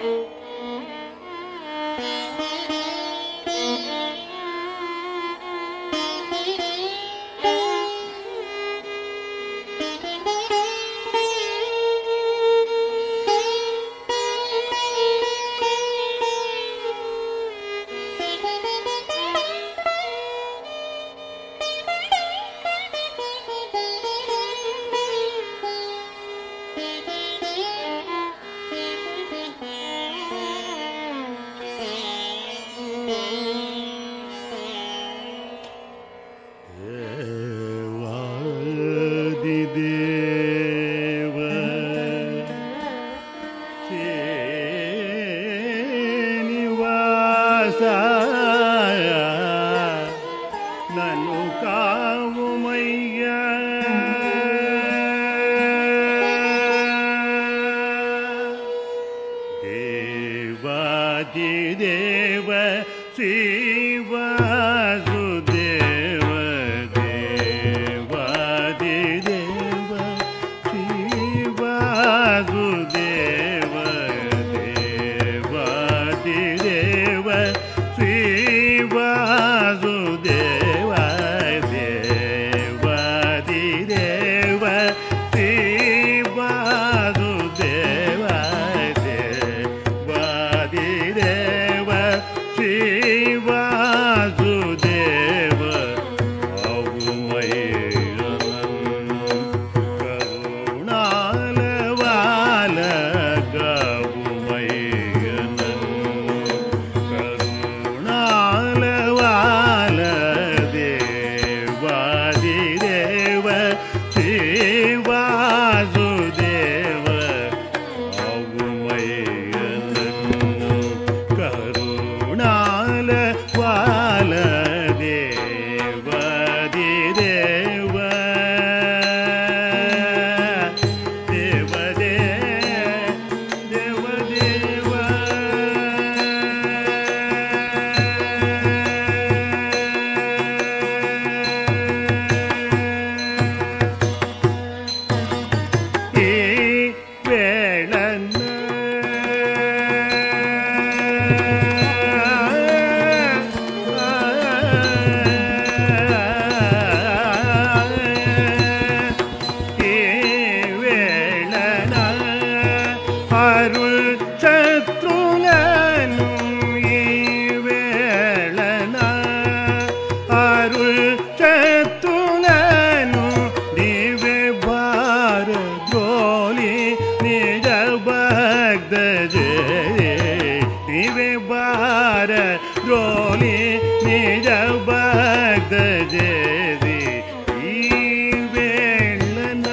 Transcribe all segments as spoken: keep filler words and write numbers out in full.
నన్ను కావుమయ్యా దేవాది దేవ శ్రీవాసుదేవ దేవాది దేవ శ్రీవాసుదేవ దేవాది దేవ శ్రీవాసుదేవ దేవాది దేవ శ్రీవాసుదేవ దేవాది దేవ శ్రీవాసుదేవ అవుమయ్యనన్ను కరుణాల వాల గవుమయ్యనన్ను కరుణాల వాల దేవాది దేవ శ్రీవాసుదేవ అవుమయ్యనన్ను కరుణాల వాల దేవాది దేవ దేవదే దేవదేవ ఈ వేళన ఈ వేళన అరుల్ శత్రులను ఈ వేళన అరుల్ శత్రులను దివ్య భారద్రోలి నిజ భక్త జయ దివ్య భారద్రోలి నిజ భక్త జయ ఈ వేళన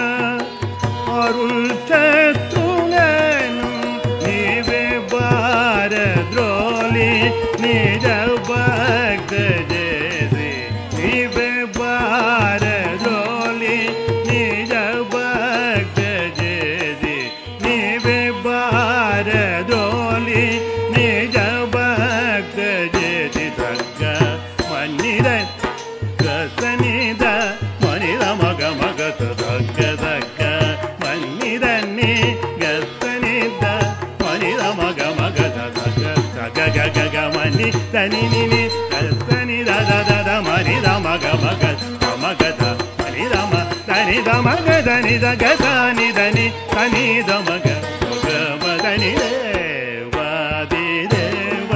అరుల్ శత్రులను నీవే భారద్రోలి నిజ భక్త జయ నీవే భారద్రోలి నిజ భక్త జయ నీవే భారద్రోలి నిజ భక్త జయ తగ్గ మన్నిర గసనిద మనిద మగ మగత తగ్గ తగ్గ మన్నిదన్ని గసనిద మనిద మగ మగత తగ్గ తగ్గ గగ గ మని దని నిని గసని దద దద మనిద మగ మగ మగత మనిద మ దని ద మగ దని ద గసని దని దని ద మగ మగ మదని దేవాది దేవ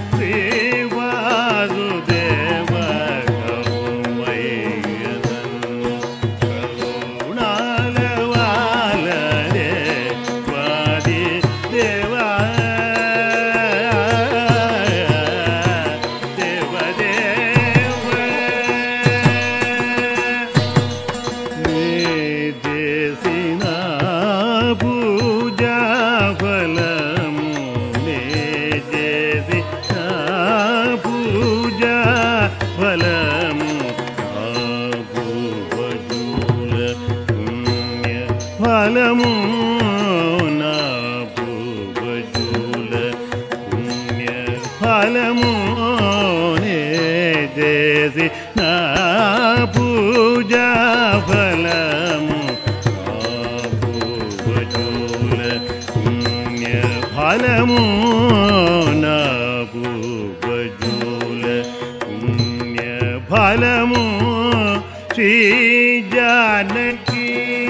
శ్రీవాసుదేవ గౌమయ్యనన్ను కరుణాల వాల దేవాది దేవ దేవదేవ నే చేసిన పూజా ఫలము నే చేసిన పూజా ఫలము ఆ భూవజూల పుణ్య ఫలము నా భూవజూల పుణ్య ఫలము నే చేసి నా పూజా ఫలము ఆ భూవజూల పుణ్య ఫలము నాపు బజూల పుణ్య ఫలము శ్రీ జానకి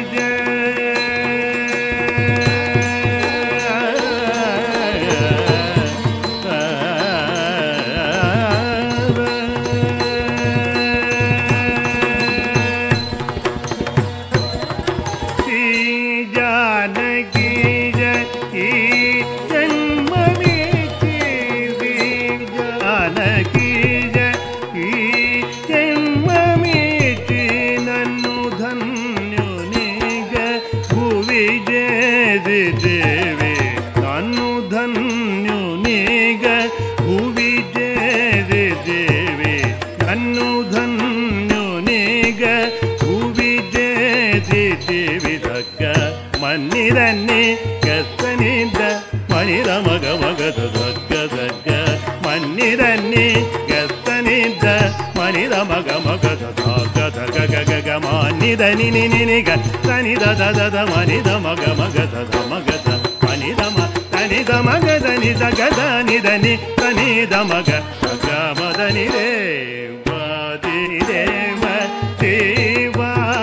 మన్నిరన్ని గస్తనిద్ద మణిర మగ మగద దగ్గ దగ్గ మన్నిరన్ని గస్తనిద్ద మణిర మగ మగద దగ్గ దగ్గ గగ గ మన్నిదని నిని గస్తని దద దద మణిద మగ మగద మగద మణిద మ తని ద మగద ని జగద నిదని తని ద మగ గ మదని రే వాది దేవ దేవ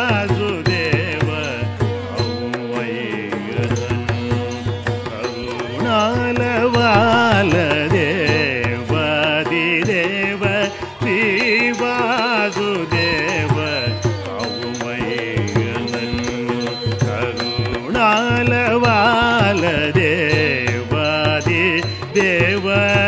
దేవ శ్రీ వాసుదేవ అవుమయ్యనన్ను కరుణాల వాల దేవాది దేవ